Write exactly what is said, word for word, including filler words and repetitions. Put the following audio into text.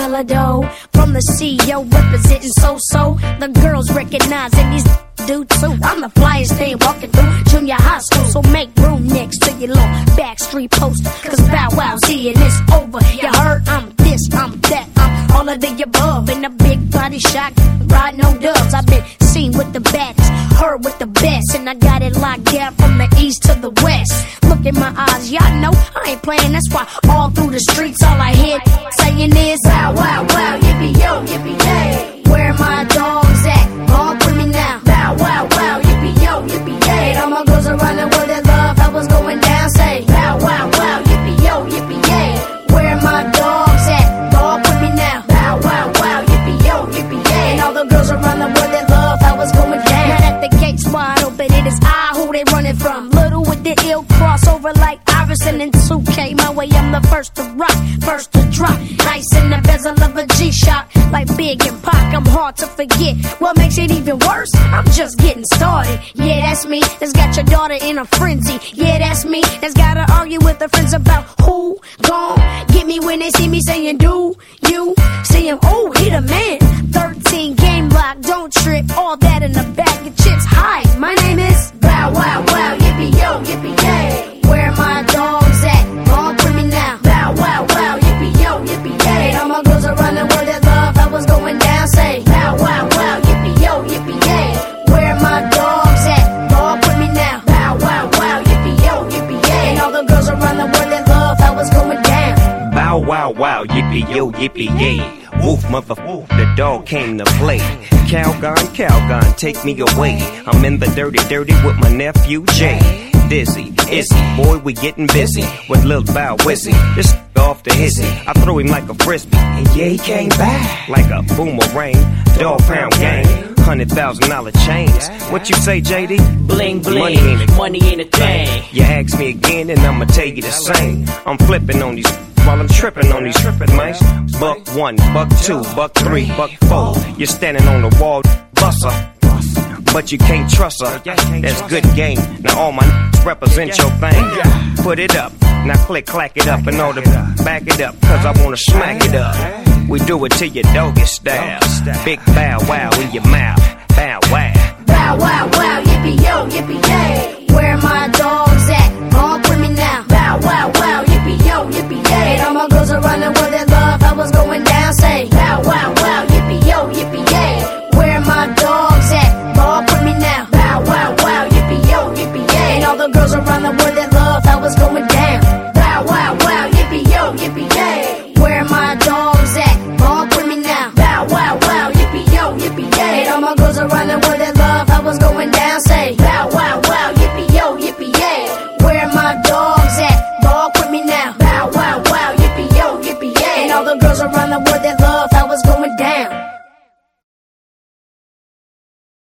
hella dough. From the C E O representing so-so. The girls recognizing these do too. I'm the flyest thing walking through junior high school. So make room next to your little backstreet poster. Cause Bow Wow's here and it's over. You heard I'm this, I'm that, I'm all of the above. In a big body shot, riding on dubs. I've been seen with the baddest, heard with the best. And I got it locked down from the east to the west. Look in my eyes, y'all know I ain't playing. That's why all through the streets all I hear saying is Bow Wow Wow, yippee yo, yippee yay. Where my dogs at? All for me now. Bow Wow Wow, yippee yo, yippee yay. All my girls are running with their love. How was going down? Say Bow Wow Wow, yippee yo, yippee yay. Where my dogs at? All for me now. Bow Wow Wow, yippee yo, yippee yay. And all the girls are running with their love. How was going down? Now that the gates wide open, it is I who they running from. Little with the ill crossover like Iverson and two K. My way, I'm the first to rock, first to drop. Nice in the bezel of a G-Shock, like Big and Pac. I'm hard to forget. What makes it even worse? I'm just getting started. Yeah, that's me. That's got your daughter in a frenzy. Yeah, that's me. That's gotta argue with her friends about who gon' get me when they see me saying, do you see him? Oh, he the man. thirteen game lock, don't trip. All that in the bag of chips. Hi, my name is Bow Wow Wow, yippee yo, yippee yay. Where my dogs at? All for me now. Bow Wow Wow, yippee yo, yippee yay. All my girls are running with their love. I was going down, say Bow Wow Wow, yippee yo, yippee yay. Where my dogs at? All for me now. Bow Wow Wow, yippee yo, yippee yay. And all the girls are running with their love. I was going down. Bow Wow Wow, yippee yo, yippee yay. Woof, mother, woof, the dog came to play. Calgon, Calgon, take me away. I'm in the dirty, dirty with my nephew Jay. Dizzy, Izzy, boy, we getting busy with Lil Bow Wizzy. This off the hissy, I threw him like a frisbee, and yeah, he came back like a boomerang. Dog pound gang, hundred thousand dollar chains. What you say, J D? Bling bling, money ain't a, money ain't a thing. You ask me again, and I'ma tell you the same. I'm flipping on these while I'm tripping on these tripping mice. Buck one, buck two, buck three, buck four. You're standing on the wall, buster. But you can't trust her, that's good game. Now all my n***s represent your thing. Put it up, now click, clack it up, and all the back it up, cause I wanna smack it up. We do it to your doggy style. Big bow wow in your mouth, bow wow.